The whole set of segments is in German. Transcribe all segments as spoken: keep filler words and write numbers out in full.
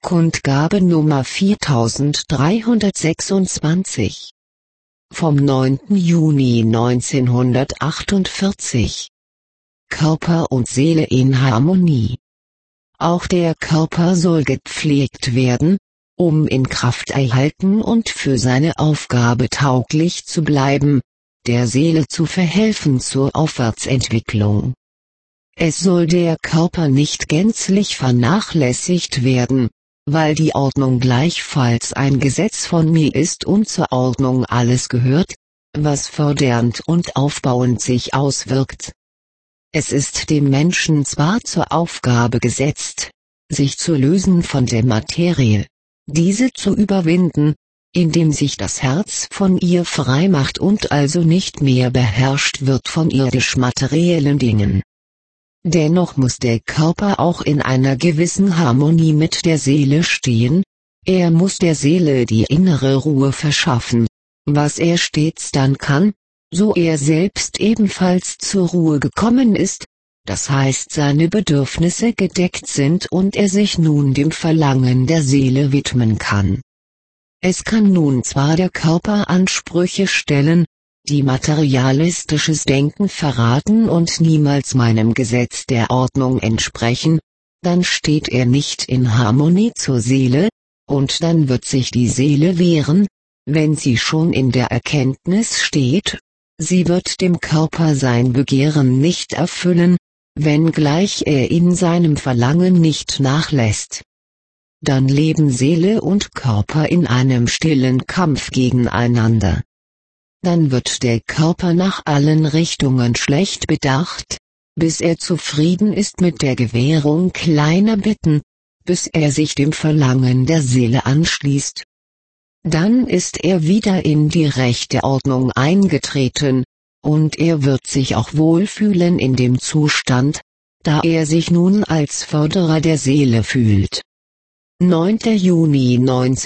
Kundgabe Nummer viertausenddreihundertsechsundzwanzig. Vom neunten Juni neunzehnhundertachtundvierzig. Körper und Seele in Harmonie. Auch der Körper soll gepflegt werden, um in Kraft erhalten und für seine Aufgabe tauglich zu bleiben, der Seele zu verhelfen zur Aufwärtsentwicklung. Es soll der Körper nicht gänzlich vernachlässigt werden, weil die Ordnung gleichfalls ein Gesetz von mir ist und zur Ordnung alles gehört, was fördernd und aufbauend sich auswirkt. Es ist dem Menschen zwar zur Aufgabe gesetzt, sich zu lösen von der Materie, diese zu überwinden, indem sich das Herz von ihr frei macht und also nicht mehr beherrscht wird von irdisch-materiellen Dingen. Dennoch muss der Körper auch in einer gewissen Harmonie mit der Seele stehen, er muss der Seele die innere Ruhe verschaffen, was er stets dann kann, so er selbst ebenfalls zur Ruhe gekommen ist, das heißt seine Bedürfnisse gedeckt sind und er sich nun dem Verlangen der Seele widmen kann. Es kann nun zwar der Körper Ansprüche stellen, die materialistisches Denken verraten und niemals meinem Gesetz der Ordnung entsprechen, dann steht er nicht in Harmonie zur Seele, und dann wird sich die Seele wehren, wenn sie schon in der Erkenntnis steht, sie wird dem Körper sein Begehren nicht erfüllen, wenngleich er in seinem Verlangen nicht nachlässt. Dann leben Seele und Körper in einem stillen Kampf gegeneinander. Dann wird der Körper nach allen Richtungen schlecht bedacht, bis er zufrieden ist mit der Gewährung kleiner Bitten, bis er sich dem Verlangen der Seele anschließt. Dann ist er wieder in die rechte Ordnung eingetreten, und er wird sich auch wohlfühlen in dem Zustand, da er sich nun als Förderer der Seele fühlt. neunter Juni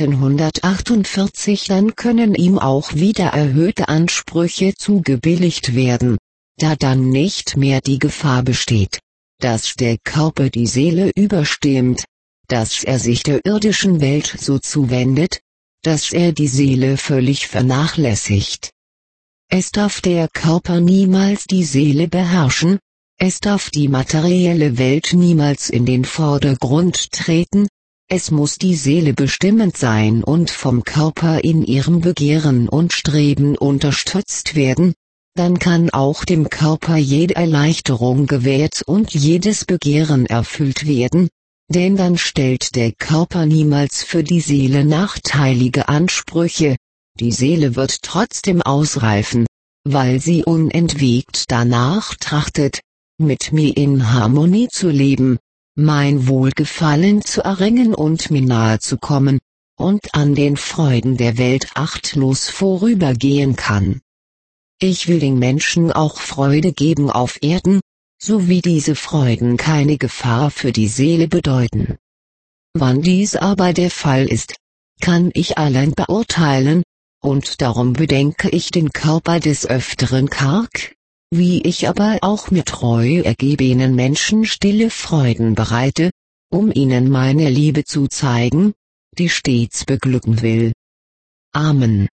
neunzehnhundertachtundvierzig. Dann können ihm auch wieder erhöhte Ansprüche zugebilligt werden, da dann nicht mehr die Gefahr besteht, dass der Körper die Seele überstimmt, dass er sich der irdischen Welt so zuwendet, dass er die Seele völlig vernachlässigt. Es darf der Körper niemals die Seele beherrschen, es darf die materielle Welt niemals in den Vordergrund treten, es muss die Seele bestimmend sein und vom Körper in ihrem Begehren und Streben unterstützt werden, dann kann auch dem Körper jede Erleichterung gewährt und jedes Begehren erfüllt werden, denn dann stellt der Körper niemals für die Seele nachteilige Ansprüche, die Seele wird trotzdem ausreifen, weil sie unentwegt danach trachtet, mit mir in Harmonie zu leben, mein Wohlgefallen zu erringen und mir nahe zu kommen, und an den Freuden der Welt achtlos vorübergehen kann. Ich will den Menschen auch Freude geben auf Erden, so wie diese Freuden keine Gefahr für die Seele bedeuten. Wann dies aber der Fall ist, kann ich allein beurteilen, und darum bedenke ich den Körper des Öfteren karg, wie ich aber auch mit treu ergebenen Menschen stille Freuden bereite, um ihnen meine Liebe zu zeigen, die stets beglücken will. Amen.